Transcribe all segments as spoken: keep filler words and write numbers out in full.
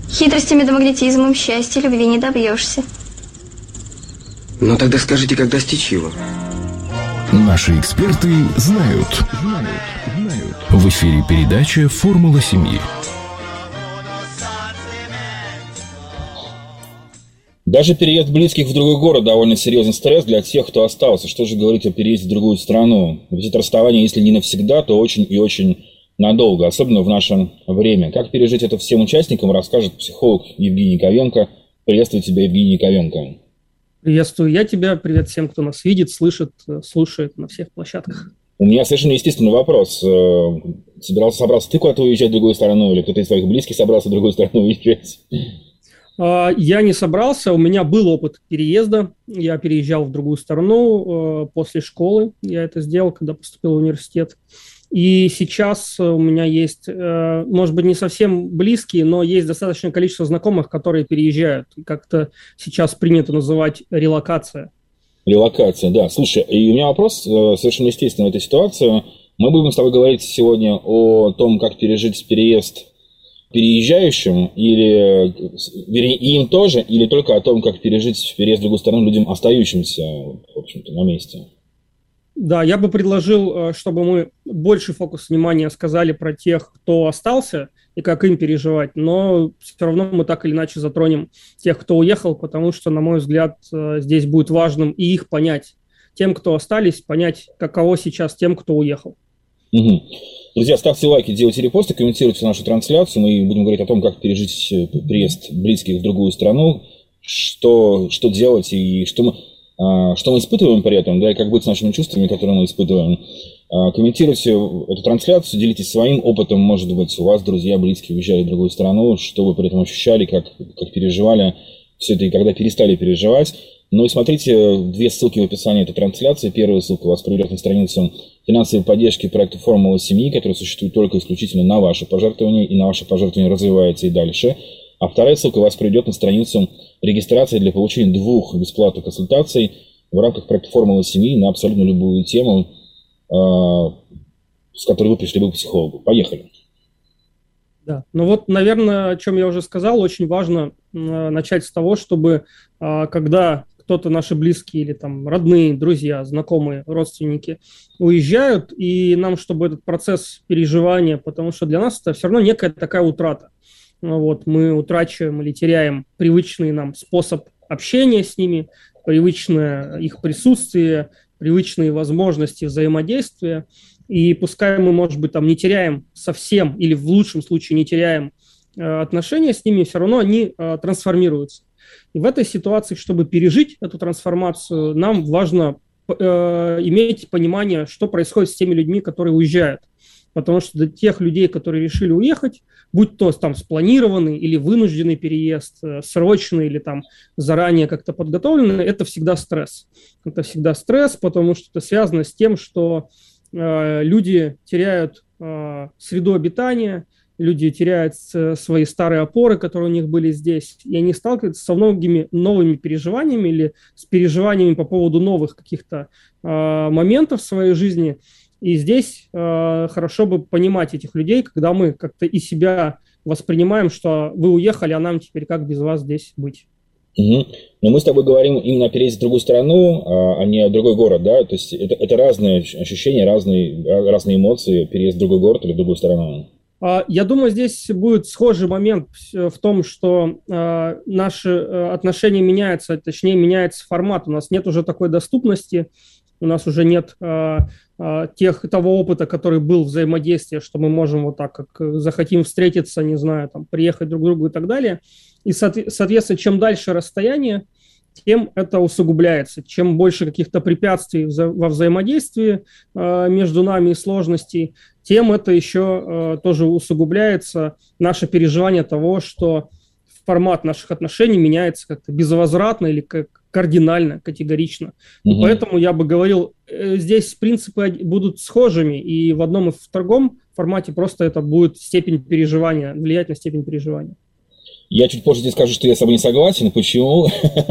Хитростями да магнетизмом счастья, любви не добьешься. Ну тогда скажите, как достичь его? Наши эксперты знают. Знают, знают. В эфире передача «Формула семьи». Даже переезд близких в другой город довольно серьезный стресс для тех, кто остался. Что же говорить о переезде в другую страну? Ведь это расставание, если не навсегда, то очень и очень надолго, особенно в наше время. Как пережить это всем участникам, расскажет психолог Евгений Яковенко. Приветствую тебя, Евгений Яковенко. Приветствую я тебя. Привет всем, кто нас видит, слышит, слушает на всех площадках. У меня совершенно естественный вопрос. Собирался, собрался ты куда-то уезжать в другую страну, или кто-то из твоих близких собрался в другую страну уезжать? Я не собрался, у меня был опыт переезда, я переезжал в другую страну после школы, я это сделал, когда поступил в университет. И сейчас у меня есть, может быть, не совсем близкие, но есть достаточное количество знакомых, которые переезжают. Как-то сейчас принято называть релокация. Релокация, да. Слушай, и у меня вопрос совершенно естественный в этой ситуации. Мы будем с тобой говорить сегодня о том, как пережить переезд переезжающим, или вернее, им тоже, или только о том, как пережить переезд в другую страну людям, остающимся, в общем-то, на месте? Да, я бы предложил, чтобы мы больше фокус внимания сказали про тех, кто остался, и как им переживать, но все равно мы так или иначе затронем тех, кто уехал, потому что, на мой взгляд, здесь будет важным и их понять. Тем, кто остались, понять, каково сейчас тем, кто уехал. Угу. Друзья, ставьте лайки, делайте репосты, комментируйте нашу трансляцию. Мы будем говорить о том, как пережить приезд близких в другую страну, что, что делать и что мы, что мы испытываем при этом, да, и как быть с нашими чувствами, которые мы испытываем. Комментируйте эту трансляцию, делитесь своим опытом. Может быть, у вас друзья, близкие уезжали в другую страну, что вы при этом ощущали, как, как переживали все это и когда перестали переживать. Ну и смотрите, две ссылки в описании этой трансляции. Первая ссылка вас приведет на страницу финансовой поддержки проекта «Формула семьи», который существует только исключительно на ваши пожертвования, и на ваши пожертвования развивается и дальше. А вторая ссылка вас приведет на страницу регистрации для получения двух бесплатных консультаций в рамках проекта «Формула семьи» на абсолютно любую тему, с которой вы пришли бы к психологу. Поехали. Да, ну вот, наверное, о чем я уже сказал, очень важно начать с того, чтобы когда кто-то, наши близкие или там родные, друзья, знакомые, родственники уезжают, и нам, чтобы этот процесс переживания, потому что для нас это все равно некая такая утрата. Вот, мы утрачиваем или теряем привычный нам способ общения с ними, привычное их присутствие, привычные возможности взаимодействия. И пускай мы, может быть, там не теряем совсем или в лучшем случае не теряем э, отношения с ними, все равно они э, трансформируются. И в этой ситуации, чтобы пережить эту трансформацию, нам важно э, иметь понимание, что происходит с теми людьми, которые уезжают. Потому что для тех людей, которые решили уехать, будь то там спланированный или вынужденный переезд, э, срочный или там заранее как-то подготовленный, это всегда стресс. Это всегда стресс, потому что это связано с тем, что э, люди теряют э, среду обитания, люди теряют свои старые опоры, которые у них были здесь, и они сталкиваются со многими новыми переживаниями или с переживаниями по поводу новых каких-то э, моментов в своей жизни. И здесь э, хорошо бы понимать этих людей, когда мы как-то и себя воспринимаем, что вы уехали, а нам теперь как без вас здесь быть. Угу. Но мы с тобой говорим именно о переезде в другую страну, а не о другой город, да? То есть это, это разные ощущения, разные, разные эмоции, переезд в другой город или в другую страну. Я думаю, здесь будет схожий момент в том, что э, наши отношения меняются, точнее меняется формат. У нас нет уже такой доступности, у нас уже нет э, э, тех, того опыта, который был взаимодействия, что мы можем вот так, как захотим встретиться, не знаю, там, приехать друг к другу и так далее. И, соответственно, чем дальше расстояние, тем это усугубляется. Чем больше каких-то препятствий вза- во взаимодействии э, между нами и сложностей, тем это еще э, тоже усугубляется наше переживание того, что формат наших отношений меняется как-то безвозвратно или как кардинально, категорично. Mm-hmm. И поэтому я бы говорил, э, здесь принципы будут схожими, и в одном и в другом формате просто это будет степень переживания, влиять на степень переживания. Я чуть позже тебе скажу, что я с собой не согласен. Почему?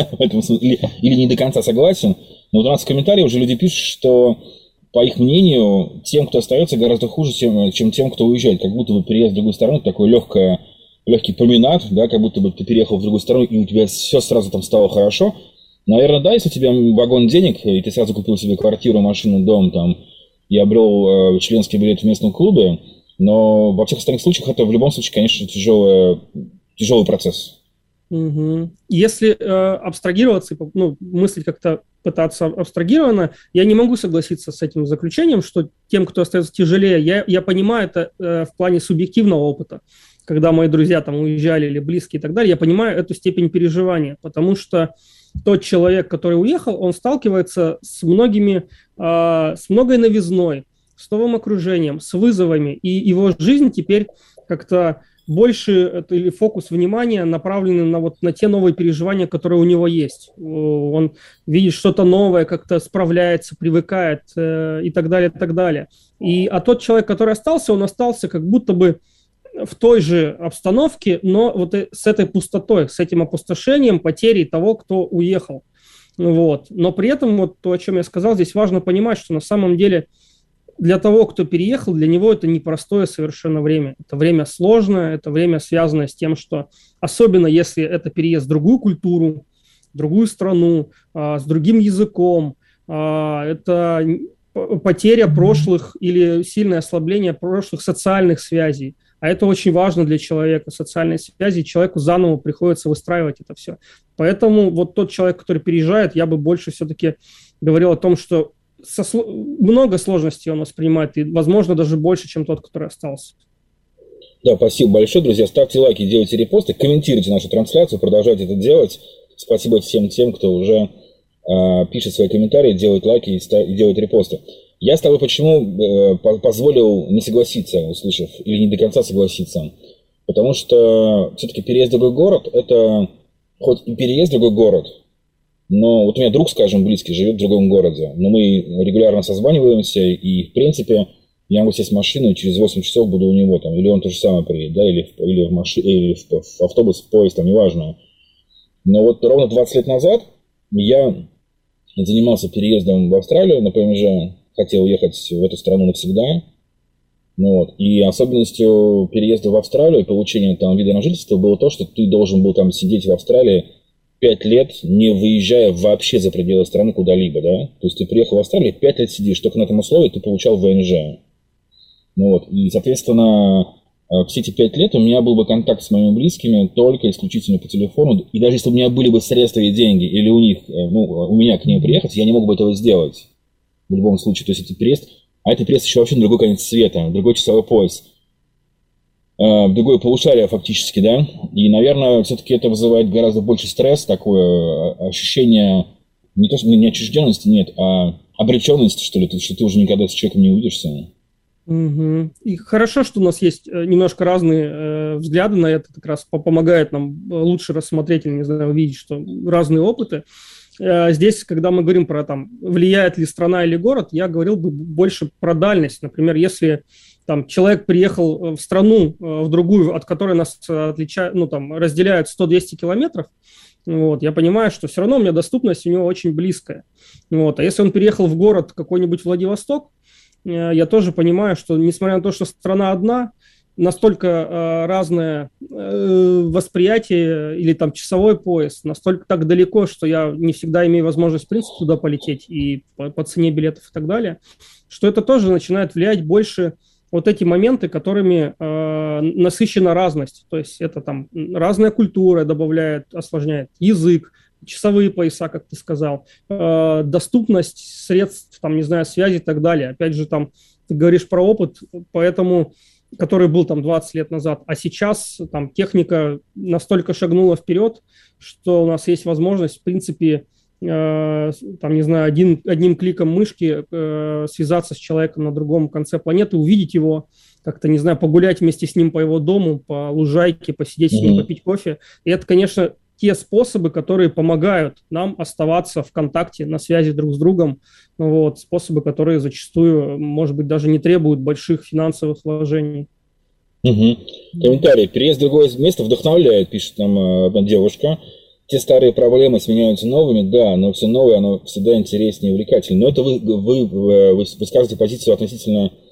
или, или не до конца согласен. Но у нас в комментариях уже люди пишут, что, по их мнению, тем, кто остается, гораздо хуже, чем, чем тем, кто уезжает. Как будто бы переезд в другую сторону, такое легкое легкий променад, да, как будто бы ты переехал в другую страну, и у тебя все сразу там стало хорошо. Наверное, да, если у тебя вагон денег, и ты сразу купил себе квартиру, машину, дом, там, и обрел э, членский билет в местном клубе, но во всех остальных случаях это в любом случае, конечно, тяжелый, тяжелый процесс. Угу. Если э, абстрагироваться, ну, мыслить как-то пытаться абстрагированно, я не могу согласиться с этим заключением, что тем, кто остается тяжелее, я, я понимаю это э, в плане субъективного опыта. Когда мои друзья там уезжали или близкие и так далее, я понимаю эту степень переживания, потому что тот человек, который уехал, он сталкивается с многими, э, с многой новизной, с новым окружением, с вызовами, и его жизнь теперь как-то больше или фокус внимания направлен на, вот, на те новые переживания, которые у него есть. Он видит что-то новое, как-то справляется, привыкает э, и так далее, и так далее. И, а тот человек, который остался, он остался как будто бы в той же обстановке, но вот с этой пустотой, с этим опустошением, потерей того, кто уехал. Вот. Но при этом, вот то, о чем я сказал, здесь важно понимать, что на самом деле для того, кто переехал, для него это непростое совершенно время. Это время сложное, это время, связанное с тем, что, особенно если это переезд в другую культуру, в другую страну, с другим языком, это потеря прошлых или сильное ослабление прошлых социальных связей. А это очень важно для человека, социальные связи, человеку заново приходится выстраивать это все. Поэтому вот тот человек, который переезжает, я бы больше все-таки говорил о том, что Со, много сложностей он воспринимает, и, возможно, даже больше, чем тот, который остался. Да, спасибо большое, друзья. Ставьте лайки, делайте репосты, комментируйте нашу трансляцию, продолжайте это делать. Спасибо всем тем, кто уже э, пишет свои комментарии, делает лайки и, ста- и делает репосты. Я с тобой почему э, позволил не согласиться, услышав, или не до конца согласиться? Потому что все-таки переезд в другой город – это хоть и переезд в другой город, но вот у меня друг, скажем, близкий, живет в другом городе, но мы регулярно созваниваемся, и, в принципе, я могу сесть в машину, и через восемь часов буду у него, там, или он то же самое приедет, да, или, в, или, в, маши, или в, в автобус, в поезд, там, неважно. Но вот ровно двадцать лет назад я занимался переездом в Австралию на ПМЖ, хотел уехать в эту страну навсегда, вот, и особенностью переезда в Австралию и получения там вида на жительство было то, что ты должен был там сидеть в Австралии пять лет, не выезжая вообще за пределы страны куда-либо, да? То есть ты приехал в Австралию, пять лет сидишь, только на этом условии ты получал ВНЖ. Ну вот, и, соответственно, все эти пять лет у меня был бы контакт с моими близкими только исключительно по телефону, и даже если у меня были бы средства и деньги, или у них, ну, у меня к ним приехать, я не мог бы этого сделать. В любом случае, то есть это переезд, а это переезд еще вообще на другой конец света, другой часовой пояс. Другое полушарие фактически, да, и, наверное, все-таки это вызывает гораздо больше стресс, такое ощущение, не то, что не отчужденности, нет, а обреченности, что ли, что ты уже никогда с человеком не увидишься. Угу. И хорошо, что у нас есть немножко разные э, взгляды на это, как раз помогает нам лучше рассмотреть или, не знаю, увидеть, что разные опыты. Э, здесь, когда мы говорим про, там, влияет ли страна или город, я говорил бы больше про дальность. Например, если там человек приехал в страну, в другую, от которой нас отличают, ну, там, разделяют сто-двести километров, вот, я понимаю, что все равно у меня доступность у него очень близкая. Вот. А если он переехал в город какой-нибудь Владивосток, я тоже понимаю, что, несмотря на то, что страна одна, настолько э, разное э, восприятие или там часовой пояс, настолько так далеко, что я не всегда имею возможность, в принципе, туда полететь и по, по цене билетов и так далее, что это тоже начинает влиять больше вот эти моменты, которыми э, насыщена разность. То есть это там разная культура добавляет, осложняет язык, часовые пояса, как ты сказал, э, доступность средств, там, не знаю, связи и так далее. Опять же, там, ты говоришь про опыт, поэтому, который был там двадцать лет назад, а сейчас там техника настолько шагнула вперед, что у нас есть возможность, в принципе, э, там, не знаю, один, одним кликом мышки э, связаться с человеком на другом конце планеты, увидеть его, как-то, не знаю, погулять вместе с ним по его дому, по лужайке, посидеть mm-hmm. с ним, попить кофе. И это, конечно, те способы, которые помогают нам оставаться в контакте, на связи друг с другом, вот, способы, которые зачастую, может быть, даже не требуют больших финансовых вложений. Угу. Комментарий. Переезд в другое место вдохновляет, пишет нам одна девушка. Те старые проблемы сменяются новыми, да, но все новое, оно всегда интереснее и увлекательнее. Но это вы, вы, вы высказываете позицию относительно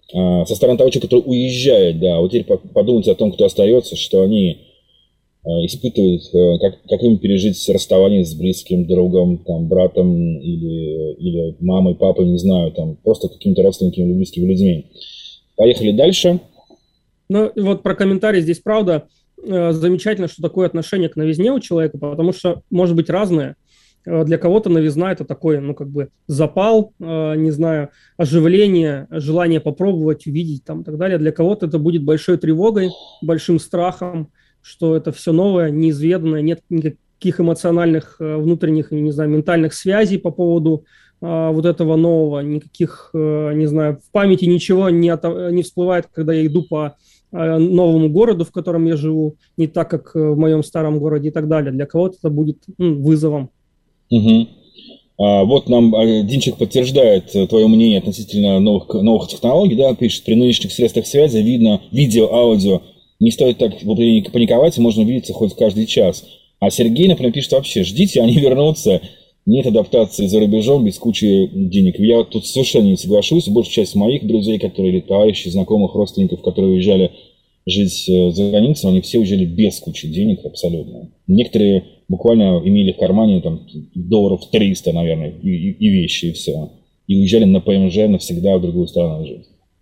со стороны того человека, который уезжает, да, вот теперь подумайте о том, кто остается, что они испытывают, как, как им пережить расставание с близким другом, там, братом или, или мамой, папой, не знаю, там, просто какими-то родственниками или близкими людьми. Поехали дальше. Ну, вот про комментарий здесь, правда, замечательно, что такое отношение к новизне у человека, потому что может быть разное. Для кого-то новизна – это такой, ну, как бы запал, не знаю, оживление, желание попробовать, увидеть там и так далее. Для кого-то это будет большой тревогой, большим страхом, что это все новое, неизведанное, нет никаких эмоциональных, внутренних, не знаю, ментальных связей по поводу а, вот этого нового, никаких, не знаю, в памяти ничего не, от, не всплывает, когда я иду по а, новому городу, в котором я живу, не так, как в моем старом городе и так далее. Для кого-то это будет ну, вызовом. Угу. А, вот нам Динчик подтверждает твое мнение относительно новых, новых технологий, да, пишет, при нынешних средствах связи видно видео, аудио, не стоит так паниковать, можно видеться хоть каждый час. А Сергей, например, пишет вообще, ждите, они вернутся, нет адаптации за рубежом без кучи денег. Я тут совершенно не соглашусь, большая часть моих друзей, которые, или товарищей, знакомых, родственников, которые уезжали жить за границу, они все уезжали без кучи денег абсолютно. Некоторые буквально имели в кармане там, долларов триста, наверное, и, и, и вещи, и все. И уезжали на ПМЖ навсегда в другую страну жить.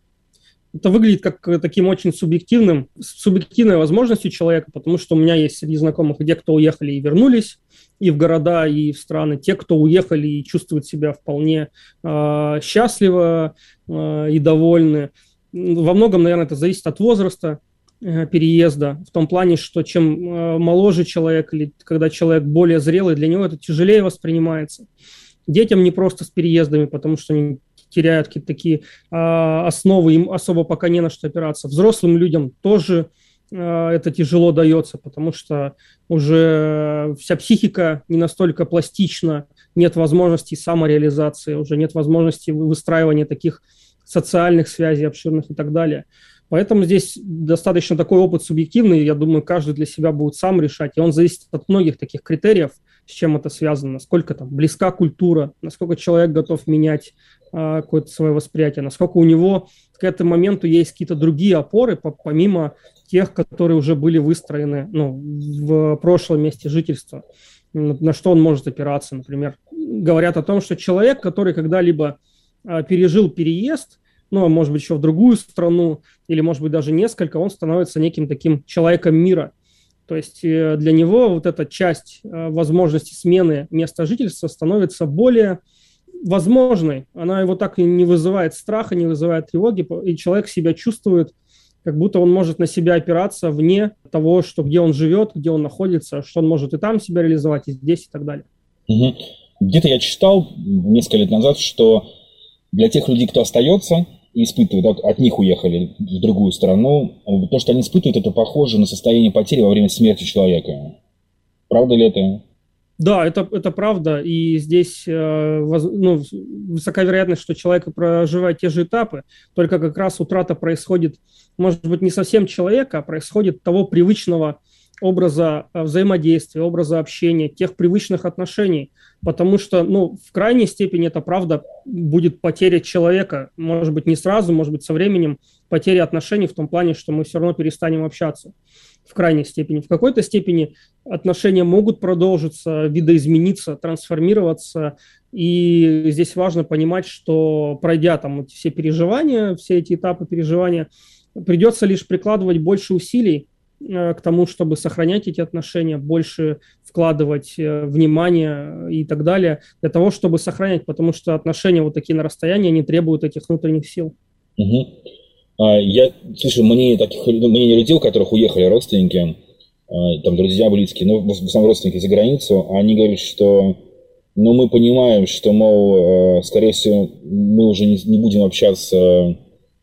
Это выглядит как таким очень субъективным, субъективной возможностью человека, потому что у меня есть среди знакомых те, кто уехали и вернулись, и в города, и в страны, те, кто уехали и чувствуют себя вполне э, счастливо э, и довольны. Во многом, наверное, это зависит от возраста э, переезда, в том плане, что чем э, моложе человек, или когда человек более зрелый, для него это тяжелее воспринимается. Детям не просто с переездами, потому что они теряют какие-то такие а, основы, им особо пока не на что опираться. Взрослым людям тоже а, это тяжело дается, потому что уже вся психика не настолько пластична, нет возможности самореализации, уже нет возможности выстраивания таких социальных связей обширных и так далее. Поэтому здесь достаточно такой опыт субъективный, я думаю, каждый для себя будет сам решать, и он зависит от многих таких критериев, с чем это связано, насколько там близка культура, насколько человек готов менять а, какое-то свое восприятие, насколько у него к этому моменту есть какие-то другие опоры, по, помимо тех, которые уже были выстроены ну, в прошлом месте жительства, на, на что он может опираться, например. Говорят о том, что человек, который когда-либо а, пережил переезд, ну, может быть, еще в другую страну, или, может быть, даже несколько, он становится неким таким человеком мира. То есть для него вот эта часть возможности смены места жительства становится более возможной. Она его так и не вызывает страха, не вызывает тревоги, и человек себя чувствует, как будто он может на себя опираться вне того, что где он живет, где он находится, что он может и там себя реализовать, и здесь, и так далее. Угу. Где-то я читал несколько лет назад, что для тех людей, кто остается и испытывают, от них уехали в другую страну, то, что они испытывают, это похоже на состояние потери во время смерти человека. Правда ли это? Да, это, это правда, и здесь э, воз, ну, высока вероятность, что человек проживает те же этапы, только как раз утрата происходит, может быть, не совсем человека, а происходит того привычного образа взаимодействия, образа общения, тех привычных отношений, потому что, ну, в крайней степени это правда будет потеря человека, может быть, не сразу, может быть, со временем потеря отношений в том плане, что мы все равно перестанем общаться в крайней степени. В какой-то степени отношения могут продолжиться, видоизмениться, трансформироваться, и здесь важно понимать, что пройдя там эти все переживания, все эти этапы переживания, придется лишь прикладывать больше усилий к тому, чтобы сохранять эти отношения, больше вкладывать внимание и так далее, для того, чтобы сохранять, потому что отношения вот такие на расстоянии, они требуют этих внутренних сил. Угу. А, я слышу мнение таких мнений людей, у которых уехали родственники, там друзья близкие, но в основном родственники за границу, они говорят, что ну, мы понимаем, что, мол, скорее всего, мы уже не, не будем общаться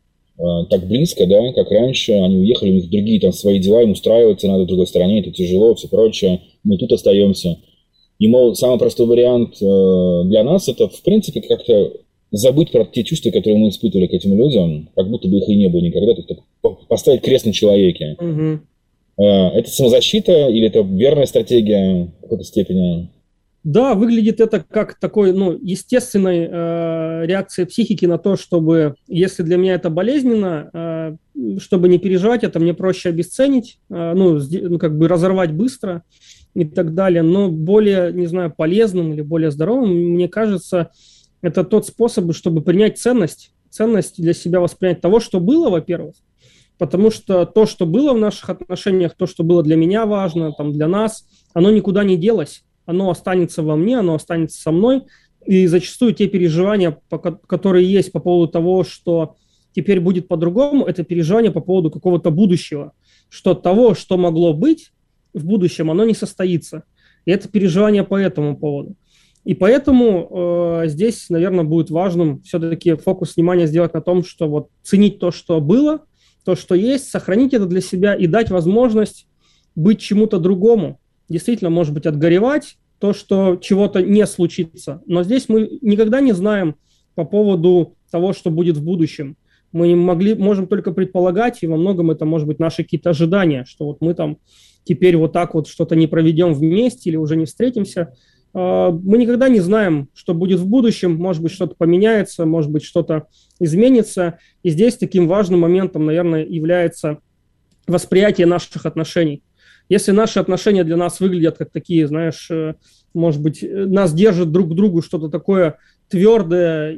так близко, да, как раньше, они уехали, у них другие там свои дела, им устраиваться надо в другой стране, это тяжело, все прочее, мы тут остаемся. И, мол, самый простой вариант для нас это, в принципе, как-то забыть про те чувства, которые мы испытывали к этим людям, как будто бы их и не было никогда, то поставить крест на человеке. Угу. Это самозащита или это верная стратегия в какой-то степени? Да, выглядит это как такой, ну, естественной э, реакция психики на то, чтобы, если для меня это болезненно, э, чтобы не переживать это, мне проще обесценить, э, ну, ну, как бы разорвать быстро и так далее. Но более, не знаю, полезным или более здоровым, мне кажется, это тот способ, чтобы принять ценность, ценность для себя воспринять того, что было, во-первых, потому что то, что было в наших отношениях, то, что было для меня важно, там, для нас, оно никуда не делось. Оно останется во мне, оно останется со мной. И зачастую те переживания, которые есть по поводу того, что теперь будет по-другому, это переживания по поводу какого-то будущего. Что того, что могло быть в будущем, оно не состоится. И это переживание по этому поводу. И поэтому э, здесь, наверное, будет важным все-таки фокус внимания сделать на том, что вот ценить то, что было, то, что есть, сохранить это для себя и дать возможность быть чему-то другому. Действительно, может быть, отгоревать то, что чего-то не случится. Но здесь мы никогда не знаем по поводу того, что будет в будущем. Мы не могли, можем только предполагать, и во многом это может быть наши какие-то ожидания, что вот мы там теперь вот так вот что-то не проведем вместе или уже не встретимся. Мы никогда не знаем, что будет в будущем. Может быть, что-то поменяется, может быть, что-то изменится. И здесь таким важным моментом, наверное, является восприятие наших отношений. Если наши отношения для нас выглядят как такие, знаешь, может быть, нас держит друг к другу что-то такое твердое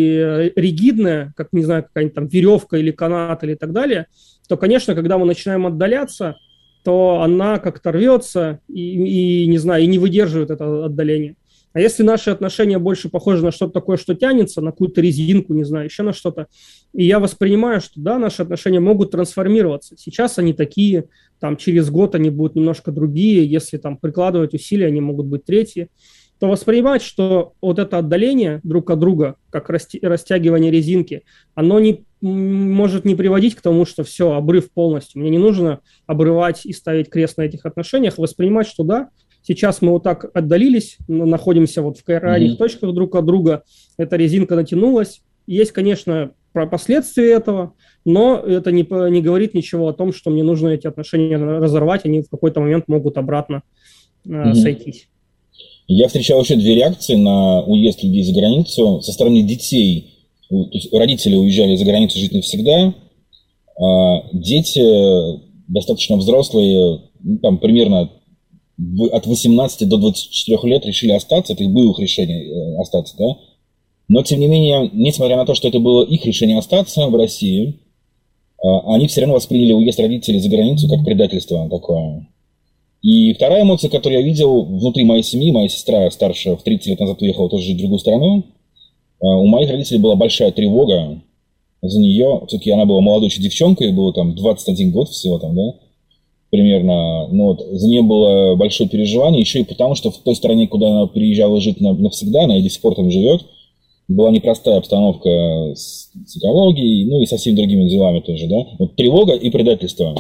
и ригидное, как, не знаю, какая-нибудь там веревка или канат или так далее, то, конечно, когда мы начинаем отдаляться, то она как-то рвется и, и, не знаю, и не выдерживает это отдаление. А если наши отношения больше похожи на что-то такое, что тянется, на какую-то резинку, не знаю, еще на что-то, и я воспринимаю, что да, наши отношения могут трансформироваться. Сейчас они такие, там через год они будут немножко другие, если там прикладывать усилия, они могут быть третьи, то воспринимать, что вот это отдаление друг от друга, как растягивание резинки, оно не может не приводить к тому, что все, обрыв полностью. Мне не нужно обрывать и ставить крест на этих отношениях, воспринимать, что да, сейчас мы вот так отдалились, находимся вот в крайних mm-hmm. точках друг от друга, эта резинка натянулась. Есть, конечно, последствия этого, но это не, не говорит ничего о том, что мне нужно эти отношения разорвать, они в какой-то момент могут обратно э, mm-hmm. сойтись. Я встречал еще две реакции на уезд людей за границу со стороны детей. То есть родители уезжали за границу жить навсегда, а дети достаточно взрослые, ну, там примерно от восемнадцати до двадцати четырёх лет решили остаться, это было их решение остаться, да. Но, тем не менее, несмотря на то, что это было их решение остаться в России, они все равно восприняли уезд родителей за границу как предательство такое. И вторая эмоция, которую я видел внутри моей семьи, моя сестра старшая в тридцать лет назад уехала тоже жить в другую страну, у моих родителей была большая тревога за нее. Все-таки она была молодой девчонкой, было там двадцать один год всего там, да, примерно. Но вот за нее было большое переживание, еще и потому, что в той стране, куда она приезжала жить навсегда, она и до сих пор там живет, была непростая обстановка с, с экологией, ну и со всеми другими делами тоже, да. Вот тревога и предательство.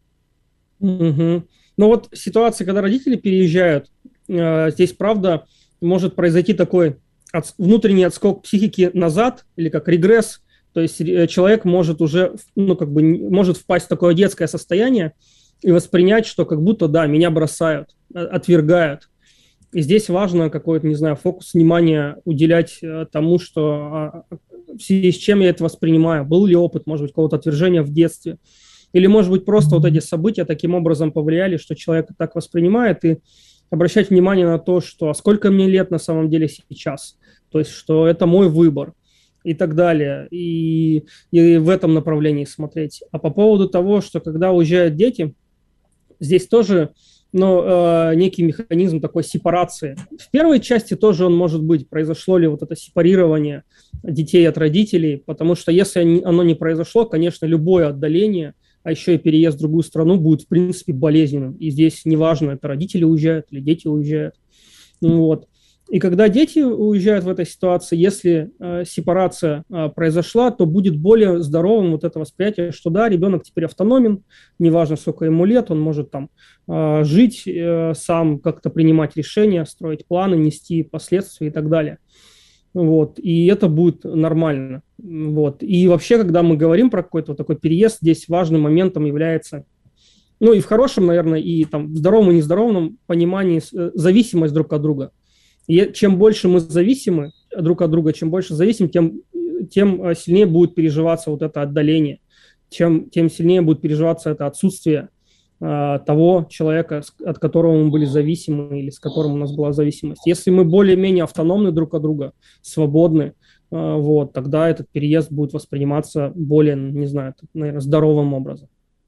Mm-hmm. Ну вот ситуация, когда родители переезжают, э, здесь, правда, может произойти такой от, внутренний отскок психики назад, или как регресс, то есть человек может уже, ну, как бы, может впасть в такое детское состояние и воспринять, что как будто, да, меня бросают, отвергают. И здесь важно какой-то, не знаю, фокус внимания уделять тому, что в связи с чем я это воспринимаю. Был ли опыт, может быть, какого-то отвержения в детстве, или, может быть, просто вот эти события таким образом повлияли, что человек так воспринимает, и обращать внимание на то, что а сколько мне лет на самом деле сейчас, то есть что это мой выбор и так далее, и, и в этом направлении смотреть. А по поводу того, что когда уезжают дети, здесь тоже ну, э, некий механизм такой сепарации. В первой части тоже он может быть, произошло ли вот это сепарирование детей от родителей, потому что если оно не произошло, конечно, любое отдаление, а еще и переезд в другую страну будет, в принципе, болезненным. И здесь неважно, это родители уезжают или дети уезжают. Ну, вот. И когда дети уезжают в этой ситуации, если э, сепарация э, произошла, то будет более здоровым вот это восприятие, что да, ребенок теперь автономен, неважно, сколько ему лет, он может там э, жить э, сам, как-то принимать решения, строить планы, нести последствия и так далее. Вот, и это будет нормально. Вот. И вообще, когда мы говорим про какой-то вот такой переезд, здесь важным моментом является, ну и в хорошем, наверное, и там в здоровом и нездоровом понимании зависимость друг от друга. И чем больше мы зависимы друг от друга, чем больше зависим, тем, тем сильнее будет переживаться вот это отдаление, чем, тем сильнее будет переживаться это отсутствие э, того человека, от которого мы были зависимы или с которым у нас была зависимость. Если мы более-менее автономны друг от друга, свободны, э, вот, тогда этот переезд будет восприниматься более, не знаю, наверное, здоровым образом.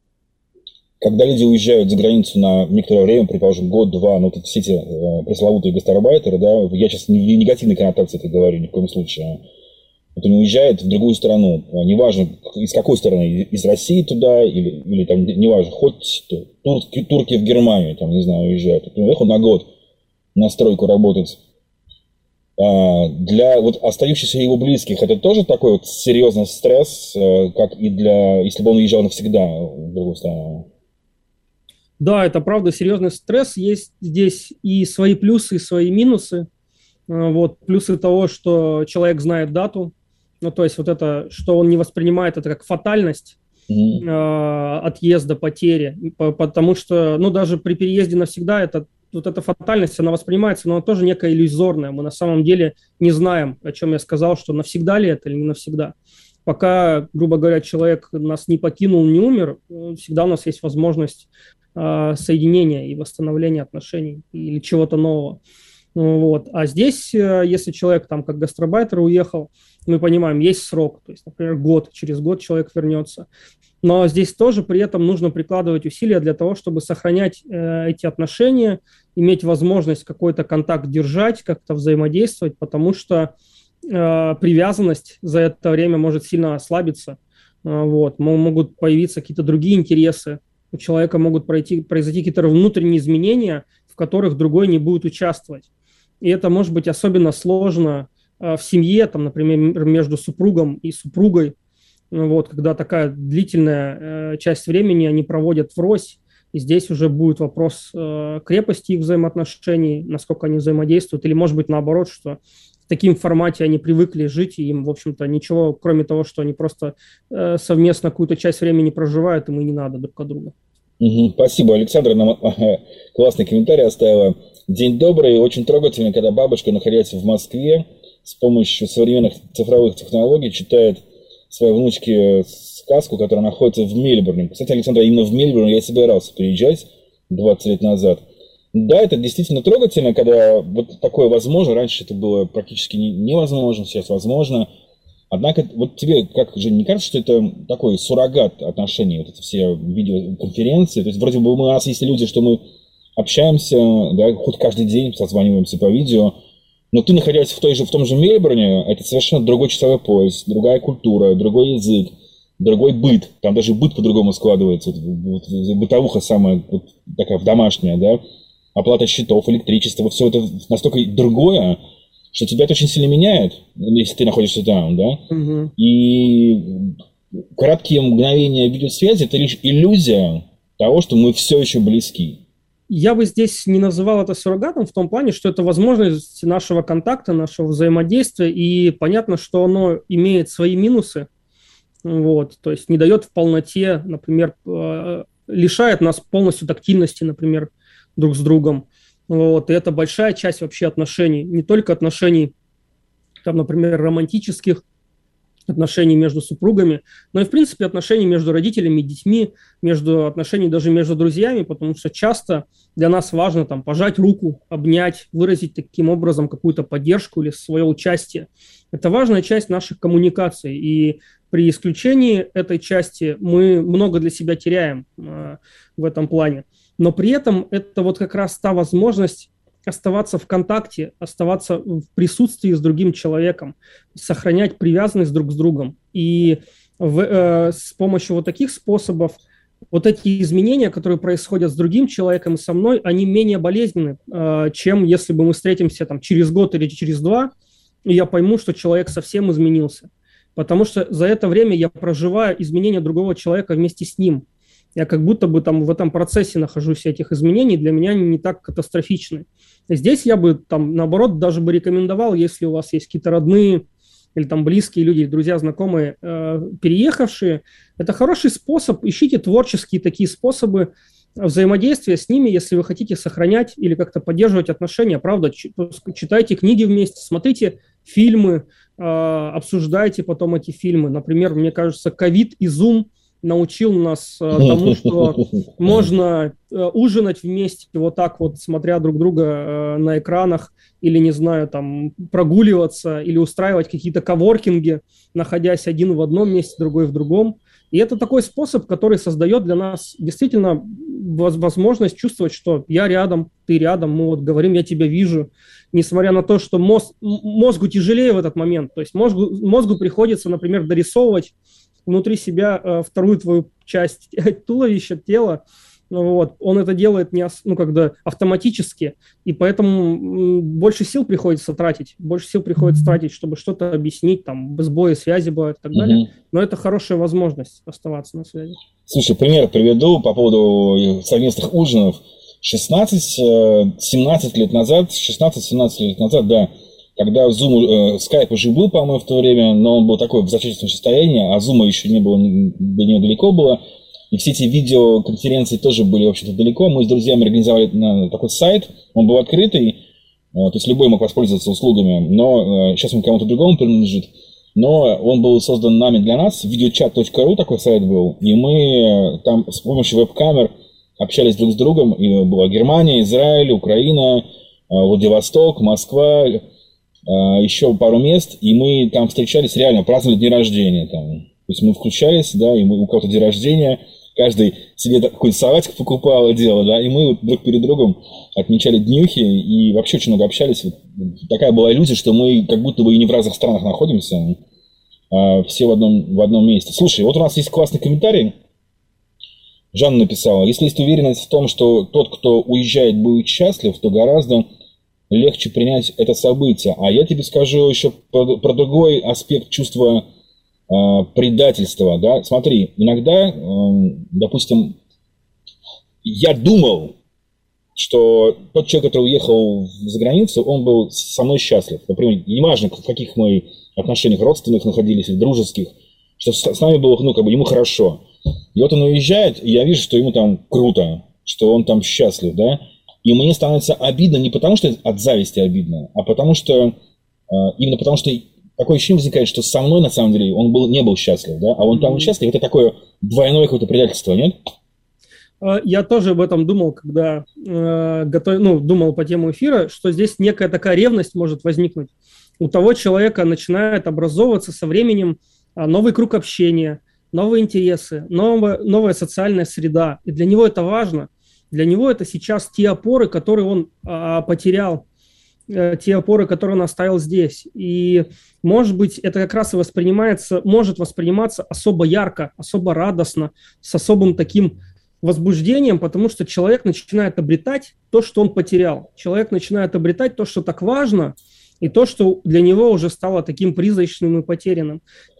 Когда люди уезжают за границу на некоторое время, предположим, год-два, ну, вот все эти э, пресловутые гастарбайтеры, да, я сейчас не в негативной коннотации это говорю, ни в коем случае. Вот он уезжает в другую страну, неважно, из какой стороны, из России туда, или, или там, неважно, хоть турки, турки в Германию, там, не знаю, уезжают. Он уехал на год на стройку работать. А для вот остающихся его близких это тоже такой вот серьезный стресс, как и для, если бы он уезжал навсегда в другую страну? Да, это правда серьезный стресс. Есть здесь и свои плюсы, и свои минусы. Вот. Плюсы того, что человек знает дату, ну, то есть вот это, что он не воспринимает это как фатальность mm-hmm. э, отъезда, потери, потому что, ну, даже при переезде навсегда это, вот эта фатальность, она воспринимается, но она тоже некая иллюзорная. Мы на самом деле не знаем, о чем я сказал, что навсегда ли это или не навсегда. Пока, грубо говоря, человек нас не покинул, не умер, всегда у нас есть возможность соединения и восстановления отношений или чего-то нового. Вот. А здесь, если человек там как гастарбайтер уехал, мы понимаем, есть срок, то есть, например, год, через год человек вернется. Но здесь тоже при этом нужно прикладывать усилия для того, чтобы сохранять э, эти отношения, иметь возможность какой-то контакт держать, как-то взаимодействовать, потому что э, привязанность за это время может сильно ослабиться. Э, вот. Могут появиться какие-то другие интересы. У человека могут пройти, произойти какие-то внутренние изменения, в которых другой не будет участвовать. И это может быть особенно сложно э, в семье, там, например, между супругом и супругой, вот, когда такая длительная э, часть времени они проводят врозь, и здесь уже будет вопрос э, крепости их взаимоотношений, насколько они взаимодействуют, или, может быть, наоборот, что в таком формате они привыкли жить, и им, в общем-то, ничего, кроме того, что они просто э, совместно какую-то часть времени проживают, им и не надо друг от друга. Угу, спасибо. Александра нам ага, классный комментарий оставила. День добрый, очень трогательно, когда бабушка, находясь в Москве, с помощью современных цифровых технологий читает своей внучке сказку, которая находится в Мельбурне. Кстати, Александра, именно в Мельбурн я и собирался переезжать двадцать лет назад. Да, это действительно трогательно, когда вот такое возможно. Раньше это было практически невозможно, сейчас возможно. Однако, вот тебе как же не кажется, что это такой суррогат отношений, вот эти все видеоконференции? То есть вроде бы у нас есть люди, что мы общаемся, да, хоть каждый день созваниваемся по видео, но ты, находясь в, той же, в том же Мельбурне, это совершенно другой часовой пояс, другая культура, другой язык, другой быт. Там даже быт по-другому складывается. Вот, вот, бытовуха самая вот такая домашняя, да, оплата счетов, электричество, вот все это настолько другое, что тебя это очень сильно меняет, если ты находишься там, да. Угу. И краткие мгновения видеосвязи – это лишь иллюзия того, что мы все еще близки. Я бы здесь не называл это суррогатом в том плане, что это возможность нашего контакта, нашего взаимодействия, и понятно, что оно имеет свои минусы, вот, то есть не дает в полноте, например, лишает нас полностью тактильности, например, друг с другом. Вот, и это большая часть вообще отношений, не только отношений, там, например, романтических, отношений между супругами, но и, в принципе, отношений между родителями и детьми, между отношений даже между друзьями, потому что часто для нас важно там, пожать руку, обнять, выразить таким образом какую-то поддержку или свое участие. Это важная часть наших коммуникаций, и при исключении этой части мы много для себя теряем э, в этом плане. Но при этом это вот как раз та возможность оставаться в контакте, оставаться в присутствии с другим человеком, сохранять привязанность друг с другом. И в, э, с помощью вот таких способов вот эти изменения, которые происходят с другим человеком и со мной, они менее болезненны, э, чем если бы мы встретимся там, через год или через два, и я пойму, что человек совсем изменился. Потому что за это время я проживаю изменения другого человека вместе с ним. Я как будто бы там в этом процессе нахожусь этих изменений, для меня они не так катастрофичны. Здесь я бы там, наоборот, даже бы рекомендовал, если у вас есть какие-то родные или там близкие люди, друзья, знакомые, э, переехавшие, это хороший способ, ищите творческие такие способы взаимодействие с ними, если вы хотите сохранять или как-то поддерживать отношения, правда, читайте книги вместе, смотрите фильмы, обсуждайте потом эти фильмы. Например, мне кажется, ковид и Zoom научил нас тому, что можно ужинать вместе вот так вот, смотря друг друга на экранах, или, не знаю, там, прогуливаться, или устраивать какие-то коворкинги, находясь один в одном месте, другой в другом. И это такой способ, который создает для нас действительно возможность чувствовать, что я рядом, ты рядом, мы вот говорим, я тебя вижу, несмотря на то, что мозг, мозгу тяжелее в этот момент. То есть мозгу, мозгу приходится, например, дорисовывать внутри себя э, вторую твою часть туловища, тела. Вот. Он это делает не, ну, когда автоматически, и поэтому больше сил приходится тратить, больше сил приходится тратить, чтобы что-то объяснить, там, сбои связи бывают и так далее. Но это хорошая возможность оставаться на связи. Слушай, пример приведу по поводу совместных ужинов. шестнадцать-семнадцать лет назад, шестнадцать-семнадцать лет назад, да, когда Zoom, Skype уже был, по-моему, в то время, но он был такой в зачаточном состоянии, а Zoom еще не было, до него далеко было. И все эти видеоконференции тоже были вообще-то далеко. Мы с друзьями организовали на такой сайт, он был открытый, то есть любой мог воспользоваться услугами, но сейчас он кому-то другому принадлежит. Но он был создан нами для нас, видеочат точка ру такой сайт был, и мы там с помощью веб-камер общались друг с другом, и была Германия, Израиль, Украина, Владивосток, Москва, еще пару мест, и мы там встречались, реально праздновали дни рождения там. То есть мы включались, да, и мы у кого-то день рождения, каждый себе какой-то салатик покупал и делал, да, и мы друг перед другом отмечали днюхи и вообще очень много общались. Вот такая была иллюзия, что мы как будто бы и не в разных странах находимся, а все в одном, в одном месте. Слушай, вот у нас есть классный комментарий. Жанна написала: если есть уверенность в том, что тот, кто уезжает, будет счастлив, то гораздо легче принять это событие. А я тебе скажу еще про, про другой аспект чувства э, предательства. Да? Смотри, иногда, э, допустим, я думал, что тот человек, который уехал за границу, он был со мной счастлив. Например, неважно, в каких мы отношениях родственных находились или дружеских, что с, с нами было, ну, как бы ему хорошо. И вот он уезжает, и я вижу, что ему там круто, что он там счастлив, да. И мне становится обидно не потому, что от зависти обидно, а потому что, именно потому что такое ощущение возникает, что со мной, на самом деле, он был, не был счастлив, да, а он там счастлив, это такое двойное какое-то предательство, нет? Я тоже об этом думал, когда э, готов, ну, думал по теме эфира, что здесь некая такая ревность может возникнуть. У того человека начинает образовываться со временем новый круг общения, новые интересы, новая, новая социальная среда. И для него это важно. Для него это сейчас те опоры, которые он а, потерял, а, те опоры, которые он оставил здесь. И, может быть, это как раз и воспринимается, может восприниматься особо ярко, особо радостно, с особым таким возбуждением, потому что человек начинает обретать то, что он потерял. Человек начинает обретать то, что так важно, и то, что для него уже стало таким призрачным и потерянным.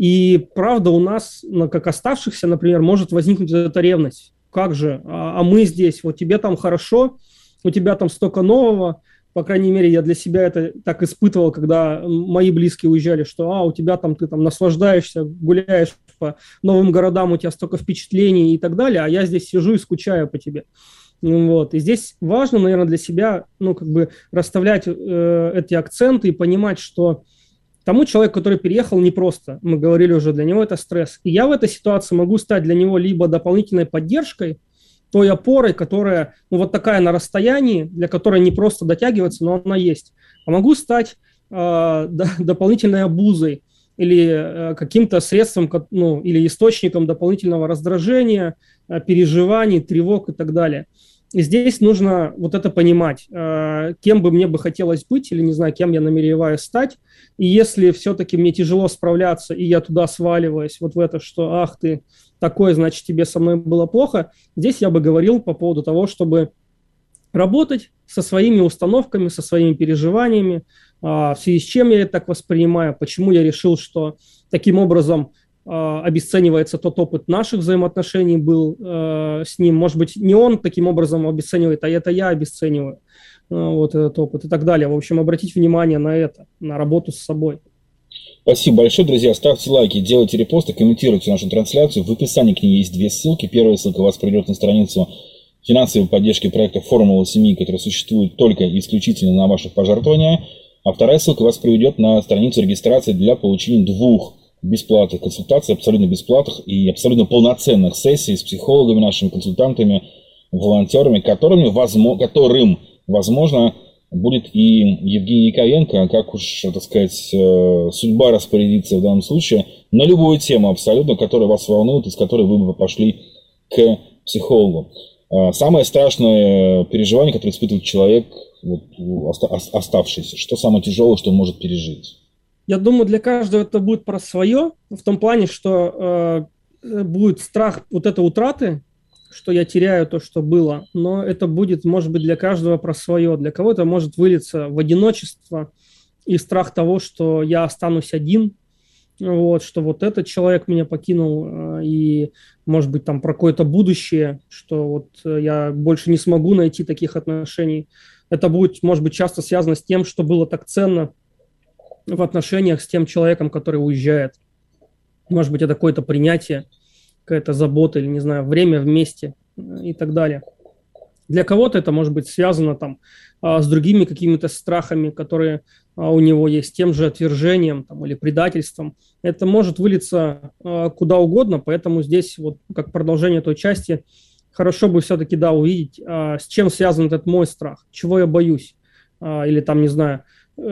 И правда, у нас, как оставшихся, например, может возникнуть эта ревность. Как же, а, а мы здесь, вот тебе там хорошо, у тебя там столько нового, по крайней мере, я для себя это так испытывал, когда мои близкие уезжали, что а, у тебя там, ты там наслаждаешься, гуляешь по новым городам, у тебя столько впечатлений и так далее, а я здесь сижу и скучаю по тебе. Вот. И здесь важно, наверное, для себя, ну, как бы расставлять э, эти акценты и понимать, что тому человеку, который переехал, непросто. Мы говорили уже, для него это стресс. И я в этой ситуации могу стать для него либо дополнительной поддержкой, той опорой, которая, ну, вот такая на расстоянии, для которой не просто дотягиваться, но она есть. А могу стать э, дополнительной обузой или э, каким-то средством, ну, или источником дополнительного раздражения, э, переживаний, тревог и так далее. И здесь нужно вот это понимать, э, кем бы мне бы хотелось быть, или, не знаю, кем я намереваюсь стать. И если все-таки мне тяжело справляться, и я туда сваливаюсь, вот в это, что, ах ты такой, значит, тебе со мной было плохо, здесь я бы говорил по поводу того, чтобы работать со своими установками, со своими переживаниями, э, в связи с чем я это так воспринимаю, почему я решил, что таким образом обесценивается тот опыт наших взаимоотношений был э, с ним. Может быть, не он таким образом обесценивает, а это я обесцениваю э, вот этот опыт и так далее. В общем, обратить внимание на это, на работу с собой. Спасибо большое, друзья. Ставьте лайки, делайте репосты, комментируйте нашу трансляцию. В описании к ней есть две ссылки. Первая ссылка вас приведет на страницу финансовой поддержки проекта «Формула семьи», который существует только и исключительно на ваших пожертвованиях. А вторая ссылка вас приведет на страницу регистрации для получения двух бесплатных консультаций, абсолютно бесплатных и абсолютно полноценных сессий с психологами, нашими консультантами, волонтерами, которыми, возможно, которым, возможно, будет и Евгений Яковенко, как уж, так сказать, судьба распорядится в данном случае, на любую тему абсолютно, которая вас волнует и с которой вы бы пошли к психологу. Самое страшное переживание, которое испытывает человек, вот, оставшийся, что самое тяжелое, что он может пережить? Я думаю, для каждого это будет про свое, в том плане, что э, будет страх вот этой утраты, что я теряю то, что было, но это будет, может быть, для каждого про свое. Для кого-то может вылиться в одиночество и страх того, что я останусь один, вот, что вот этот человек меня покинул, и, может быть, там про какое-то будущее, что вот я больше не смогу найти таких отношений. Это будет, может быть, часто связано с тем, что было так ценно в отношениях с тем человеком, который уезжает. Может быть, это какое-то принятие, какая-то забота или, не знаю, время вместе и так далее. Для кого-то это может быть связано там с другими какими-то страхами, которые у него есть, с тем же отвержением там, или предательством. Это может вылиться куда угодно, поэтому здесь вот как продолжение той части хорошо бы все-таки, да, увидеть, с чем связан этот мой страх, чего я боюсь, или там, не знаю,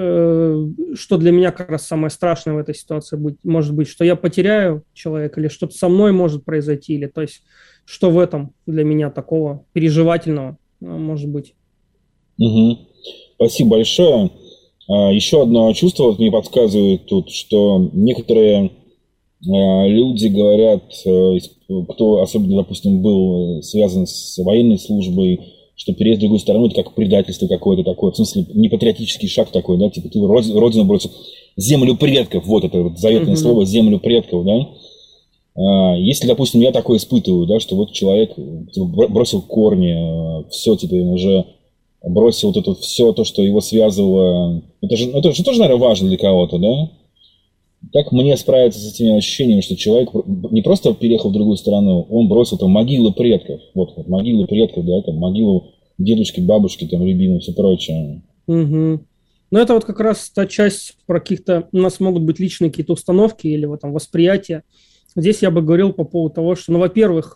что для меня как раз самое страшное в этой ситуации будет, может быть, что я потеряю человека, или что-то со мной может произойти, или то есть что в этом для меня такого переживательного может быть. Угу. Спасибо большое. Еще одно чувство вот мне подсказывает тут, что некоторые люди говорят, кто особенно, допустим, был связан с военной службой, что переезд в другую страну – это как предательство какое-то такое, в смысле не патриотический шаг такой, да, типа ты родину бросил, землю предков, вот это вот заветное mm-hmm. слово, землю предков, да. А, если, допустим, я такое испытываю, да, что вот человек бросил корни, все, типа, ему уже бросил вот это все то, что его связывало, это же, это же тоже, наверное, важно для кого-то, да. Как мне справиться с этими ощущениями, что человек не просто переехал в другую страну, он бросил там могилы предков, вот, вот могилы предков, да, там могилу дедушки, бабушки, там любимые, все прочее. Угу. Ну, это вот как раз та часть про каких-то, у нас могут быть личные какие-то установки или вот там восприятия. Здесь я бы говорил по поводу того, что, ну, во-первых,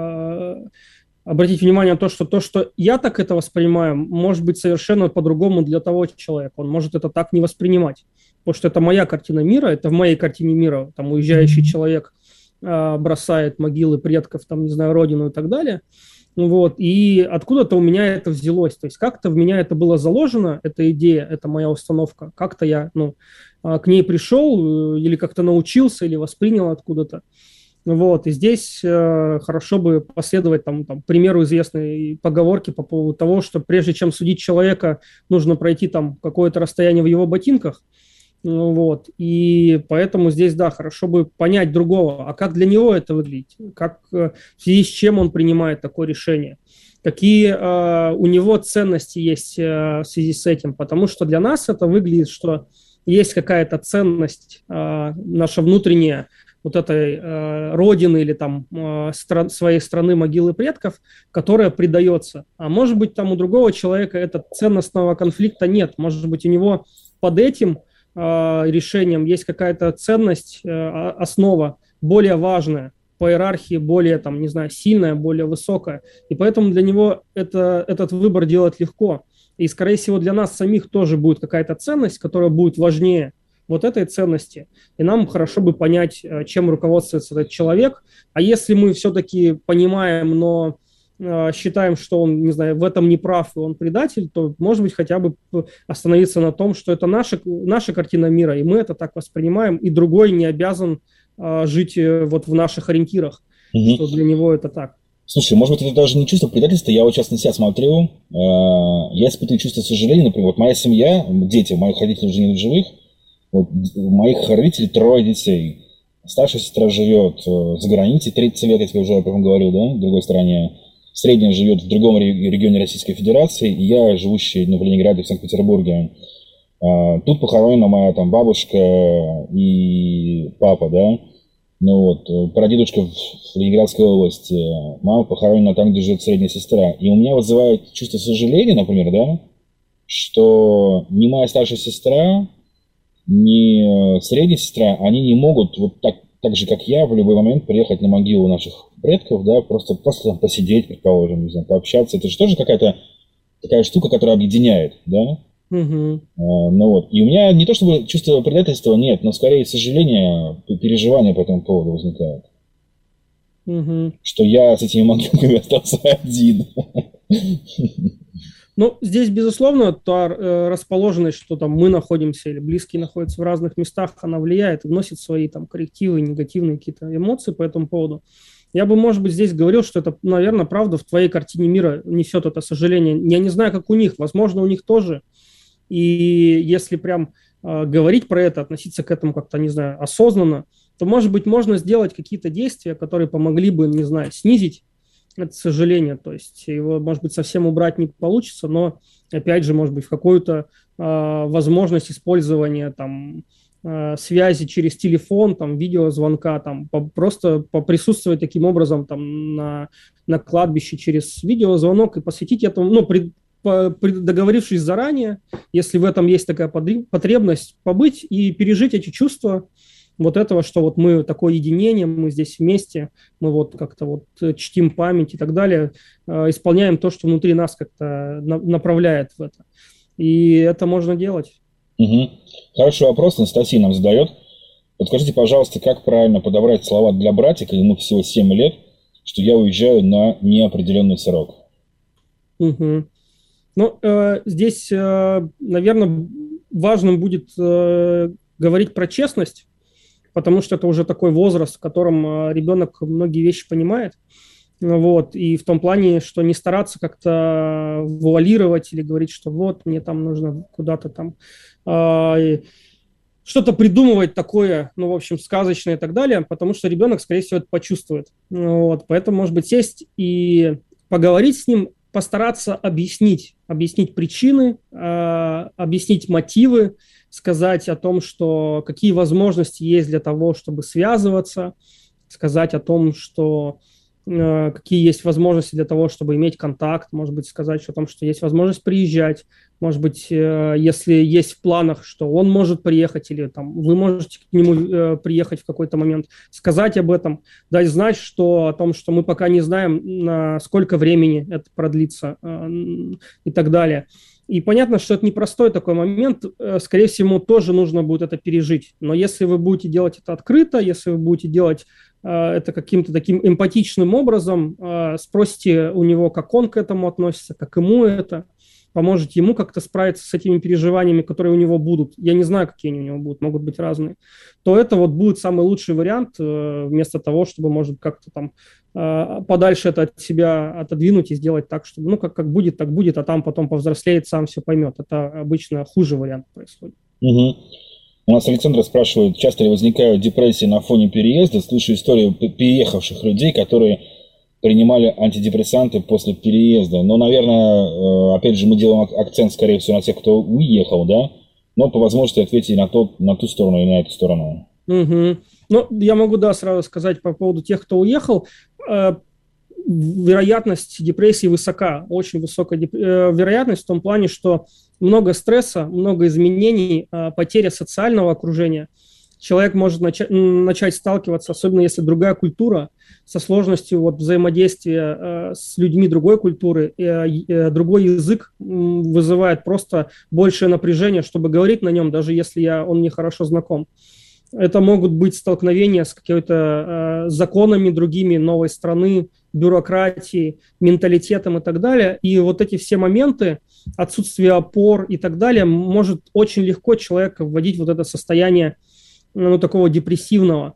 обратить внимание на то, что то, что я так это воспринимаю, может быть совершенно по-другому для того человека. Он может это так не воспринимать. Потому что это моя картина мира, это в моей картине мира, там уезжающий человек э, бросает могилы предков, там, не знаю, родину и так далее. Вот, и откуда-то у меня это взялось. То есть как-то в меня это было заложено, эта идея, это моя установка. Как-то я ну, к ней пришел или как-то научился, или воспринял откуда-то. Вот, и здесь э, хорошо бы последовать там, там, примеру известной поговорки по поводу того, что прежде чем судить человека, нужно пройти там какое-то расстояние в его ботинках. Вот. И поэтому здесь, да, хорошо бы понять другого, а как для него это выглядит, как, в связи с чем он принимает такое решение, какие э, у него ценности есть э, в связи с этим, потому что для нас это выглядит, что есть какая-то ценность э, наша внутренняя, вот этой э, родины или там э, стра- своей страны могилы предков, которая предается. А может быть, там у другого человека этого ценностного конфликта нет, может быть, у него под этим решением есть какая-то ценность, основа более важная, по иерархии более, там, не знаю, сильная, более высокая. И поэтому для него это, этот выбор делать легко. И, скорее всего, для нас самих тоже будет какая-то ценность, которая будет важнее вот этой ценности. И нам хорошо бы понять, чем руководствуется этот человек. А если мы все-таки понимаем, но считаем, что он, не знаю, в этом не прав, и он предатель, то, может быть, хотя бы остановиться на том, что это наша, наша картина мира, и мы это так воспринимаем, и другой не обязан а, жить вот в наших ориентирах, угу. Что для него это так. Слушай, может быть, это даже не чувство предательства, я вот сейчас на себя смотрю, э, я испытываю чувство сожаления, например, вот моя семья, дети, моих родителей уже нет в живых, вот, у моих родителей трое детей, старшая сестра живет за границей, тридцать лет, я тебе уже об этом говорил, да, в другой стране. Средняя живет в другом регионе Российской Федерации, и я, живущий ну, в Ленинграде, в Санкт-Петербурге. Тут похоронена моя там бабушка и папа, да. Ну вот, прадедушка в Ленинградской области, мама похоронена там, где живет средняя сестра. И у меня вызывает чувство сожаления, например, да, что ни моя старшая сестра, ни средняя сестра, они не могут вот так, так же, как я, в любой момент приехать на могилу наших предков, да, просто, просто там посидеть, предположим, не знаю, пообщаться. Это же тоже какая-то такая штука, которая объединяет, да? Угу. А, ну вот. И у меня не то чтобы чувство предательства, нет, но скорее сожаление, переживания по этому поводу возникают. Угу. Что я с этими могилками остался один. Ну, здесь, безусловно, та расположенность, что там мы находимся или близкие находятся в разных местах, она влияет и вносит свои там коррективы, негативные какие-то эмоции по этому поводу. Я бы, может быть, здесь говорил, что это, наверное, правда в твоей картине мира несет это сожаление. Я не знаю, как у них, возможно, у них тоже. И если прям э, говорить про это, относиться к этому как-то, не знаю, осознанно, то, может быть, можно сделать какие-то действия, которые помогли бы, не знаю, снизить это сожаление. То есть его, может быть, совсем убрать не получится, но, опять же, может быть, в какую-то э, возможность использования там, э, связи через телефон, там, видеозвонка, там, по, просто поприсутствовать таким образом там, на, на кладбище через видеозвонок и посвятить этому, ну, при, по, при, договорившись заранее, если в этом есть такая потребность, побыть и пережить эти чувства, вот этого, что вот мы такое единение, мы здесь вместе, мы вот как-то вот чтим память и так далее, э, исполняем то, что внутри нас как-то на, направляет в это. И это можно делать. Угу. Хороший вопрос, Анастасия нам задает. Подскажите, пожалуйста, как правильно подобрать слова для братика, ему всего семь лет, что я уезжаю на неопределенный срок? Угу. Ну, э, здесь, э, наверное, важным будет э, говорить про честность, потому что это уже такой возраст, в котором ребенок многие вещи понимает. Вот. И в том плане, что не стараться как-то вуалировать или говорить, что вот, мне там нужно куда-то там э, что-то придумывать такое, ну, в общем, сказочное и так далее, потому что ребенок, скорее всего, это почувствует. Вот. Поэтому, может быть, сесть и поговорить с ним, постараться объяснить, объяснить причины, э, объяснить мотивы, сказать о том, что какие возможности есть для того, чтобы связываться, сказать о том, что э, какие есть возможности для того, чтобы иметь контакт, может быть, сказать о том, что есть возможность приезжать, может быть, э, если есть в планах, что он может приехать или там, вы можете к нему э, приехать в какой-то момент, сказать об этом, дать знать, что, о том, что мы пока не знаем, на сколько времени это продлится э, и так далее. И понятно, что это непростой такой момент, скорее всего, тоже нужно будет это пережить. Но если вы будете делать это открыто, если вы будете делать э, это каким-то таким эмпатичным образом, э, спросите у него, как он к этому относится, как ему это, поможете ему как-то справиться с этими переживаниями, которые у него будут. Я не знаю, какие они у него будут, могут быть разные. То это вот будет самый лучший вариант, э, вместо того, чтобы, может, как-то там э, подальше это от себя отодвинуть и сделать так, чтобы, ну, как, как будет, так будет, а там потом повзрослеет, сам все поймет. Это обычно хуже вариант происходит. Угу. У нас Александр спрашивает, часто ли возникают депрессии на фоне переезда. Слышу историю переехавших людей, которые принимали антидепрессанты после переезда. Но, наверное, опять же, мы делаем акцент, скорее всего, на тех, кто уехал, да? Но по возможности ответить на, тот, на ту сторону и на эту сторону. Угу. Ну, я могу, да, сразу сказать по поводу тех, кто уехал. Э, вероятность депрессии высока, очень высокая деп... э, вероятность в том плане, что много стресса, много изменений, э, потеря социального окружения. Человек может начать, начать сталкиваться, особенно если другая культура, со сложностью вот, взаимодействия э, с людьми другой культуры. Э, э, другой язык э, вызывает просто большее напряжение, чтобы говорить на нем, даже если я, он мне хорошо знаком. Это могут быть столкновения с какими-то э, законами другими новой страны, бюрократией, менталитетом и так далее. И вот эти все моменты, отсутствие опор и так далее, может очень легко человека вводить в вот это состояние, ну, такого депрессивного.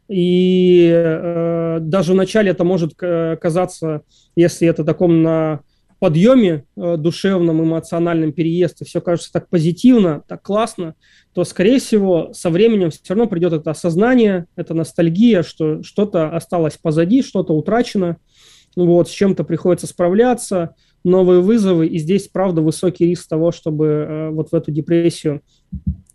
И э, даже вначале это может казаться, если это таком на подъеме э, душевном, эмоциональном переезд, и все кажется так позитивно, так классно, то, скорее всего, со временем все равно придет это осознание, это ностальгия, что что-то осталось позади, что-то утрачено, вот, с чем-то приходится справляться, новые вызовы, и здесь, правда, высокий риск того, чтобы э, вот в эту депрессию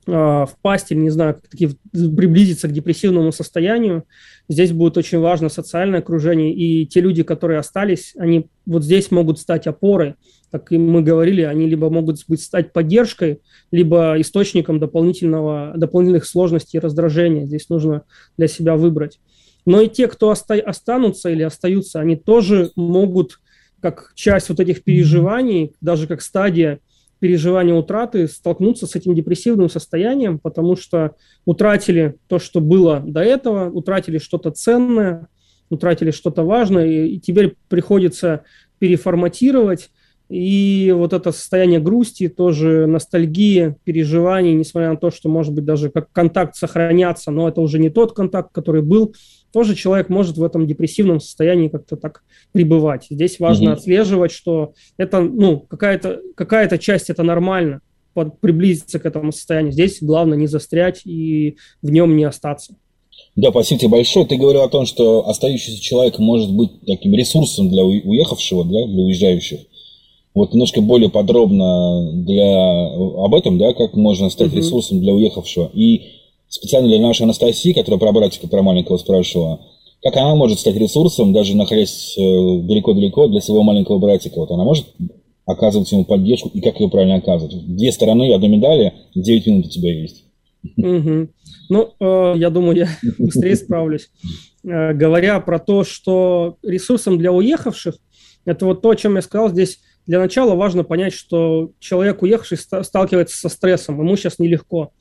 э, впасть или, не знаю, как-таки приблизиться к депрессивному состоянию. Здесь будет очень важно социальное окружение, и те люди, которые остались, они вот здесь могут стать опорой. Как и мы говорили, они либо могут быть, стать поддержкой, либо источником дополнительного, дополнительных сложностей и раздражения. Здесь нужно для себя выбрать. Но и те, кто оста- останутся или остаются, они тоже могут, как часть вот этих переживаний, даже как стадия переживания утраты, столкнуться с этим депрессивным состоянием, потому что утратили то, что было до этого, утратили что-то ценное, утратили что-то важное, и, и теперь приходится переформатировать. И вот это состояние грусти, тоже ностальгии, переживаний, несмотря на то, что, может быть, даже как контакт сохраняться, но это уже не тот контакт, который был, тоже человек может в этом депрессивном состоянии как-то так пребывать. Здесь важно mm-hmm. отслеживать, что это, ну, какая-то, какая-то часть, это нормально, под, приблизиться к этому состоянию. Здесь главное не застрять и в нем не остаться. Да, спасибо тебе большое. Ты говорил о том, что остающийся человек может быть таким ресурсом для уехавшего, да, для уезжающих. Вот немножко более подробно для, об этом, да, как можно стать uh-huh. ресурсом для уехавшего. И специально для нашей Анастасии, которая про братика, про маленького спрашивала, как она может стать ресурсом, даже находясь далеко-далеко, для своего маленького братика. Вот она может оказывать ему поддержку, и как ее правильно оказывать. Две стороны одной медали, девять минут у тебя есть. Uh-huh. Ну, э, я думаю, я быстрее справлюсь. Э, говоря про то, что ресурсом для уехавших, это вот то, о чем я сказал здесь. Для начала важно понять, что человек, уехавший, сталкивается со стрессом, ему сейчас нелегко,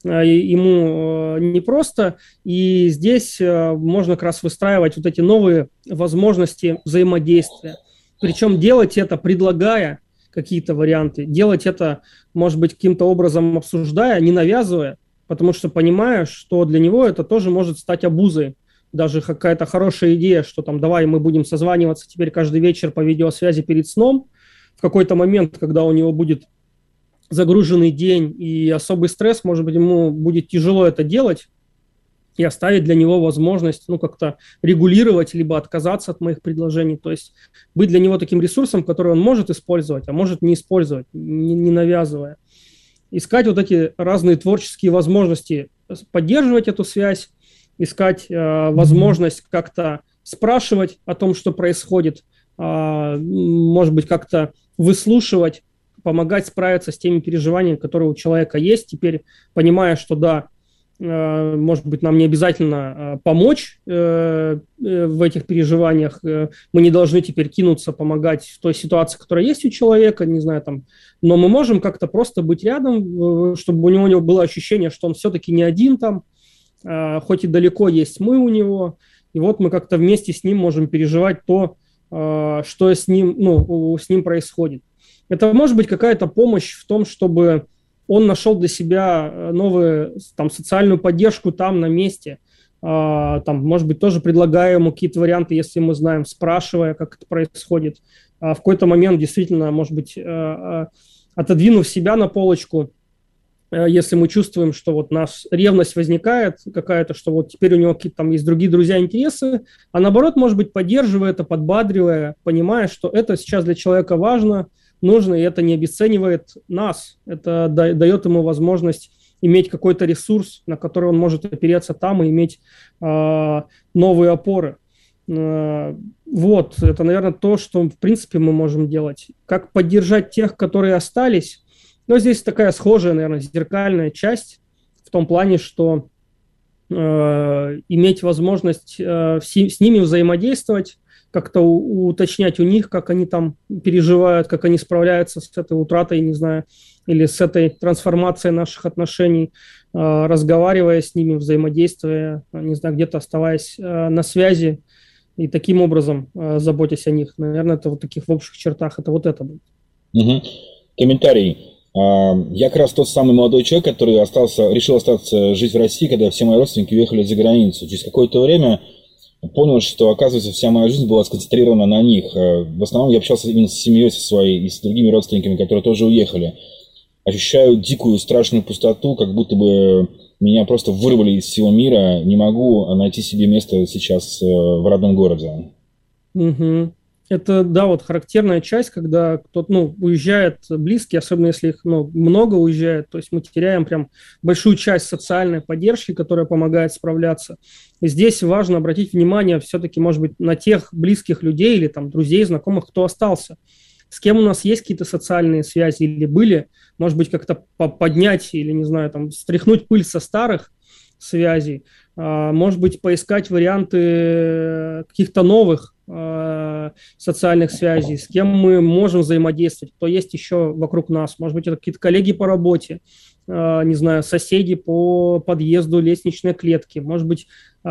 ему непросто, и здесь можно как раз выстраивать вот эти новые возможности взаимодействия. Причем делать это, предлагая какие-то варианты, делать это, может быть, каким-то образом обсуждая, не навязывая, потому что понимая, что для него это тоже может стать обузой. Даже какая-то хорошая идея, что там давай мы будем созваниваться теперь каждый вечер по видеосвязи перед сном, в какой-то момент, когда у него будет загруженный день и особый стресс, может быть, ему будет тяжело это делать, и оставить для него возможность, ну, как-то регулировать, либо отказаться от моих предложений. То есть быть для него таким ресурсом, который он может использовать, а может не использовать, не, не навязывая. Искать вот эти разные творческие возможности, поддерживать эту связь, искать э, возможность как-то спрашивать о том, что происходит, э, может быть, как-то выслушивать, помогать справиться с теми переживаниями, которые у человека есть. Теперь, понимая, что да, э, может быть, нам не обязательно э, помочь э, э, в этих переживаниях, э, мы не должны теперь кинуться помогать в той ситуации, которая есть у человека, не знаю, там, но мы можем как-то просто быть рядом, э, чтобы у него, у него было ощущение, что он все-таки не один там, э, хоть и далеко есть мы у него, и вот мы как-то вместе с ним можем переживать то, что с ним, ну, с ним происходит. Это может быть какая-то помощь в том, чтобы он нашел для себя новую там, социальную поддержку там, на месте. Там, может быть, тоже предлагая ему какие-то варианты, если мы знаем, спрашивая, как это происходит. В какой-то момент действительно, может быть, отодвинув себя на полочку, если мы чувствуем, что вот у нас ревность возникает какая-то, что вот теперь у него какие-то там есть другие друзья, интересы, а наоборот, может быть, поддерживая это, подбадривая, понимая, что это сейчас для человека важно, нужно, и это не обесценивает нас, это дает ему возможность иметь какой-то ресурс, на который он может опереться там и иметь э, новые опоры. Э, вот, это, наверное, то, что, в принципе, мы можем делать. Как поддержать тех, которые остались. Но здесь такая схожая, наверное, зеркальная часть в том плане, что э, иметь возможность э, с, с ними взаимодействовать, как-то у, уточнять у них, как они там переживают, как они справляются с этой утратой, не знаю, или с этой трансформацией наших отношений, э, разговаривая с ними, взаимодействуя, не знаю, где-то оставаясь э, на связи и таким образом э, заботясь о них. Наверное, это вот таких в общих чертах, это вот это будет. Угу. Комментарий. Я как раз тот самый молодой человек, который остался, решил остаться жить в России, когда все мои родственники уехали за границу. Через какое-то время понял, что, оказывается, вся моя жизнь была сконцентрирована на них. В основном я общался именно с семьей со своей и с другими родственниками, которые тоже уехали. Ощущаю дикую, страшную пустоту, как будто бы меня просто вырвали из всего мира. Не могу найти себе место сейчас в родном городе. Угу. Это, да, вот характерная часть, когда кто-то, ну, уезжает близкие, особенно если их, ну, много уезжает, то есть мы теряем прям большую часть социальной поддержки, которая помогает справляться. И здесь важно обратить внимание все-таки, может быть, на тех близких людей или там друзей, знакомых, кто остался. С кем у нас есть какие-то социальные связи или были, может быть, как-то поднять или, не знаю, там, стряхнуть пыль со старых связей, может быть, поискать варианты каких-то новых социальных связей, с кем мы можем взаимодействовать, кто есть еще вокруг нас. Может быть, это какие-то коллеги по работе, не знаю, соседи по подъезду лестничной клетки. Может быть,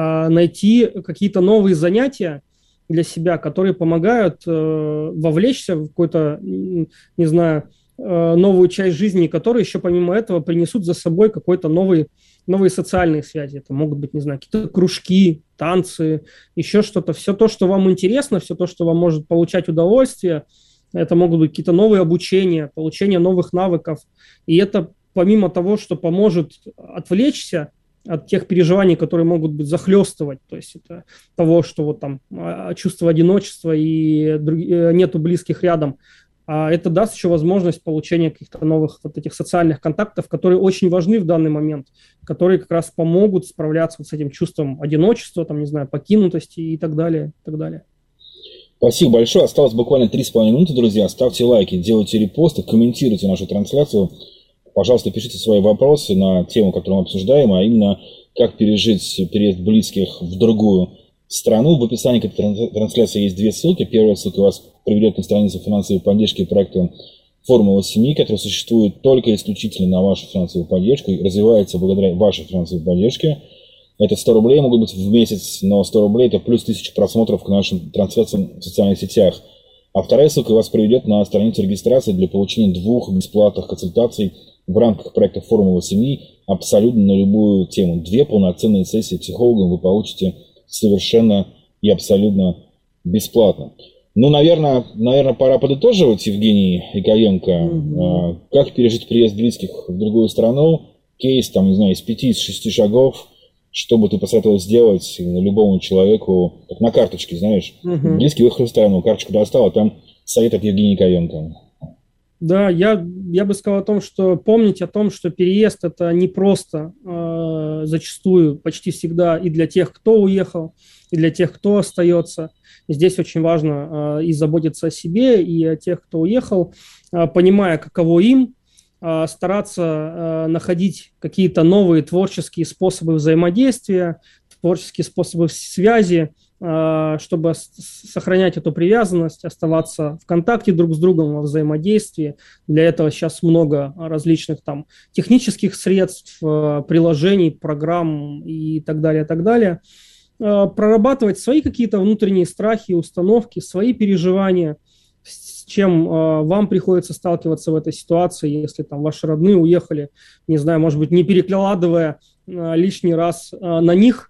найти какие-то новые занятия для себя, которые помогают вовлечься в какую-то, не знаю, новую часть жизни, которые еще помимо этого принесут за собой какой-то новый новые социальные связи. Это могут быть, не знаю, какие-то кружки, танцы, еще что-то. Все то, что вам интересно, все то, что вам может получать удовольствие. Это могут быть какие-то новые обучения, получение новых навыков. И это помимо того, что поможет отвлечься от тех переживаний, которые могут быть захлестывать, то есть это того, что вот там чувство одиночества и нету близких рядом, а это даст еще возможность получения каких-то новых вот этих социальных контактов, которые очень важны в данный момент, которые как раз помогут справляться вот с этим чувством одиночества, там, не знаю, покинутости и так далее, и так далее. Спасибо большое. Осталось буквально три с половиной минуты, друзья. Ставьте лайки, делайте репосты, комментируйте нашу трансляцию. Пожалуйста, пишите свои вопросы на тему, которую мы обсуждаем, а именно, как пережить переезд близких в другую страну. В описании к этой трансляции есть две ссылки. Первая ссылка вас приведет на страницу финансовой поддержки проекта «Формула семьи», который существует только исключительно на вашу финансовую поддержку и развивается благодаря вашей финансовой поддержке. Это сто рублей могут быть в месяц, но сто рублей – это плюс тысяча просмотров к нашим трансляциям в социальных сетях. А вторая ссылка вас приведет на страницу регистрации для получения двух бесплатных консультаций в рамках проекта «Формула семьи» абсолютно на любую тему. Две полноценные сессии психологом вы получите совершенно и абсолютно бесплатно. Ну, наверное, наверное, пора подытоживать, Евгений Икоенко. Mm-hmm. Как пережить приезд близких в другую страну? Кейс, там, не знаю, из пяти, из шести шагов. Что бы ты посоветовал сделать любому человеку, как на карточке, знаешь? Mm-hmm. Близкий выехал в страну, карточку достал, а там совет от Евгения Икоенко. Да, я, я бы сказал о том, что помнить о том, что переезд – это не просто э, зачастую, почти всегда и для тех, кто уехал, и для тех, кто остается. Здесь очень важно э, и заботиться о себе, и о тех, кто уехал, э, понимая, каково им, э, стараться э, находить какие-то новые творческие способы взаимодействия, творческие способы связи, чтобы сохранять эту привязанность, оставаться в контакте друг с другом, во взаимодействии. Для этого сейчас много различных там технических средств, приложений, программ и так далее, так далее. Прорабатывать свои какие-то внутренние страхи, установки, свои переживания, с чем вам приходится сталкиваться в этой ситуации, если там ваши родные уехали, не знаю, может быть, не перекладывая лишний раз на них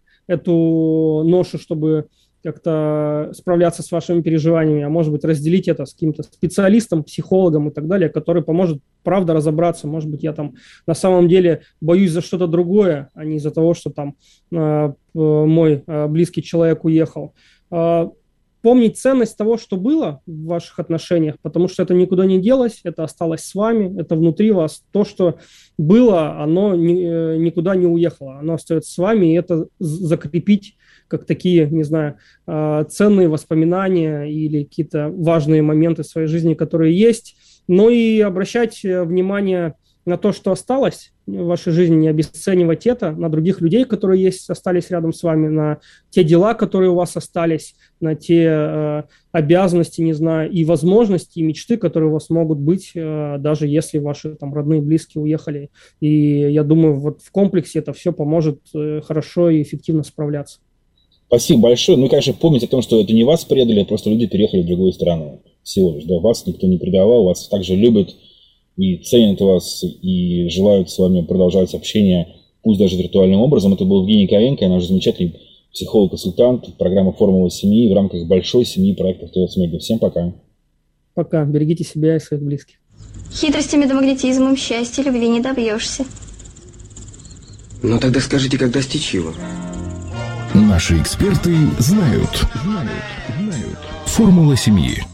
эту ношу, чтобы как-то справляться с вашими переживаниями, а может быть разделить это с каким-то специалистом, психологом и так далее, который поможет, правда, разобраться. Может быть, я там на самом деле боюсь за что-то другое, а не из-за того, что там э, мой э, близкий человек уехал. Э, помнить ценность того, что было в ваших отношениях, потому что это никуда не делось, это осталось с вами, это внутри вас. То, что было, оно ни, никуда не уехало, оно остается с вами, и это закрепить как такие, не знаю, ценные воспоминания или какие-то важные моменты в своей жизни, которые есть. Но и обращать внимание на то, что осталось в вашей жизни, не обесценивать это, на других людей, которые есть, остались рядом с вами, на те дела, которые у вас остались, на те э, обязанности, не знаю, и возможности, и мечты, которые у вас могут быть, э, даже если ваши там родные, близкие уехали. И я думаю, вот в комплексе это все поможет э, хорошо и эффективно справляться. Спасибо большое. Ну и, конечно, помните о том, что это не вас предали, а просто люди переехали в другую страну. Всего лишь. Да, вас никто не предавал, вас также любят и ценят вас, и желают с вами продолжать общение, пусть даже виртуальным образом. Это был Евгений Икоенко, наш замечательный психолог-консультант, программа «Формула семьи» в рамках большой семьи проектов ТВС Медиа. Всем пока. Пока. Берегите себя и своих близких. Хитростями да магнетизмом счастья любви не добьешься. Ну тогда скажите, как достичь его? Наши эксперты знают. Знают. Знают. Формула семьи.